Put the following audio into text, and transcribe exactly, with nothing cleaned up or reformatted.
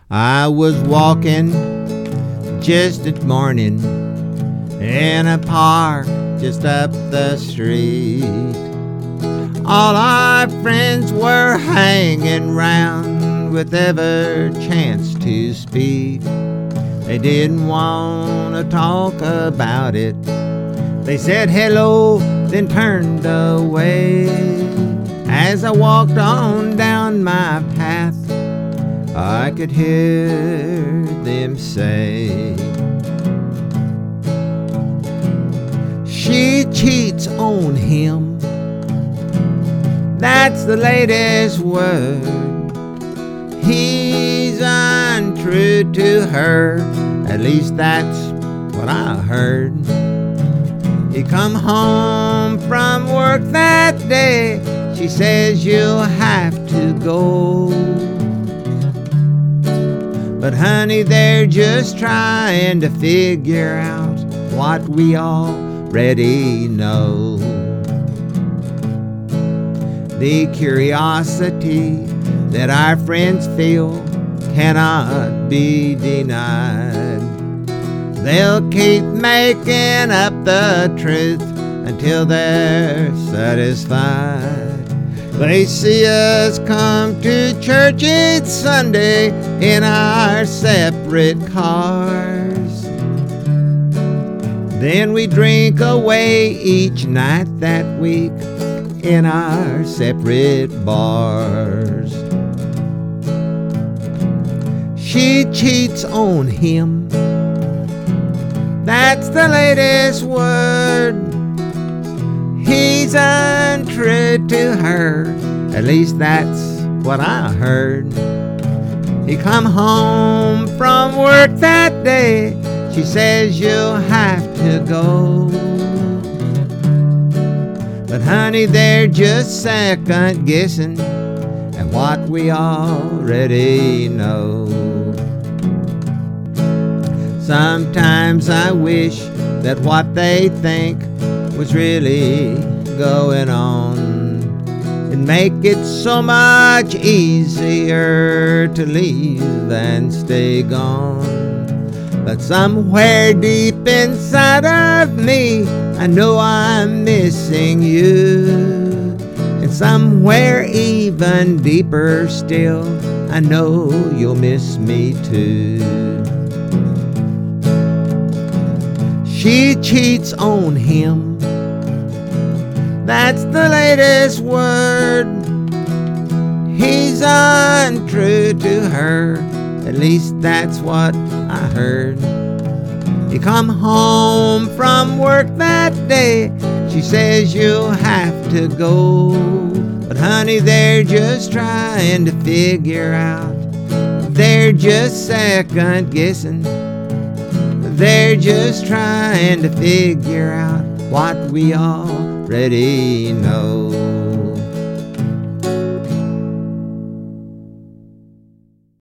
I was walking just at morning in a park just up the street. All our friends were hanging round with every chance to speak. They didn't want to talk about it. They said hello, then turned away. As I walked on down my path, I could hear them say, she cheats on him. That's the latest word. He's untrue to her. At least that's what I heard. He come home from work that day. She says you'll have to go. But honey, they're just trying to figure out what we already know. The curiosity that our friends feel cannot be denied. They'll keep making up the truth until they're satisfied. They see us come to church each Sunday in our separate cars. Then we drink away each night that week in our separate bars. She cheats on him. That's the latest word. He's untrue to her. At least that's what I heard. He come home from work that day. She says you'll have to go. But honey, they're just second guessing at what we already know. Sometimes I wish that what they think was really going on. It'd make it so much easier to leave than stay gone. But somewhere deep inside of me, I know I'm missing you. And somewhere even deeper still, I know you'll miss me too. She cheats on him. That's the latest word. He's untrue to her. At least that's what I heard. He come home from work that day. She says you'll have to go. But honey, they're just trying to figure out. They're just second guessing. They're just trying to figure out what we already know.